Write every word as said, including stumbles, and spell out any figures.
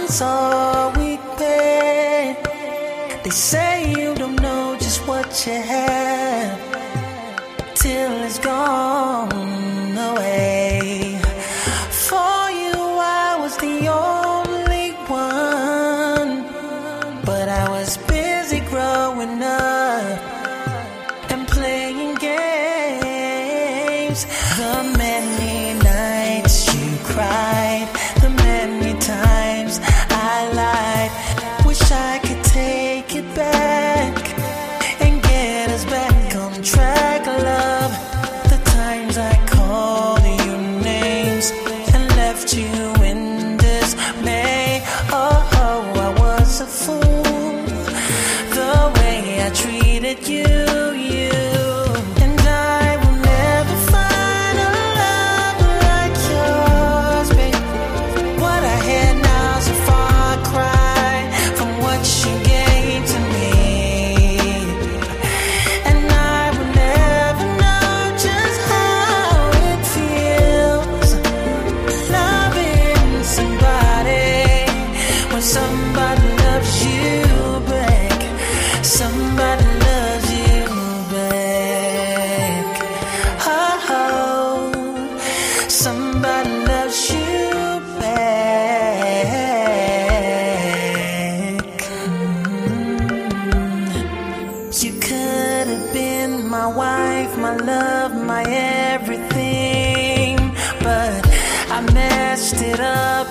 all we pay. They say you don't know just what you have till it's gone away. For you I was the only one, but I was busy growing up and playing games. The many nights you cried, the many times I lied. Wish I could take it back and get us back on track, love. The times I called you names and left you in dismay. Oh, oh, I was a fool, the way I treated you, you. And I will never find a love like yours, babe. What I had now's a far cry from what you gave to me. And I will never know just how it feels loving somebody when somebody loves you back. Somebody loves you back. Oh, oh, somebody loves you back. Mm. You could have been my wife, my love, my everything, but I messed it up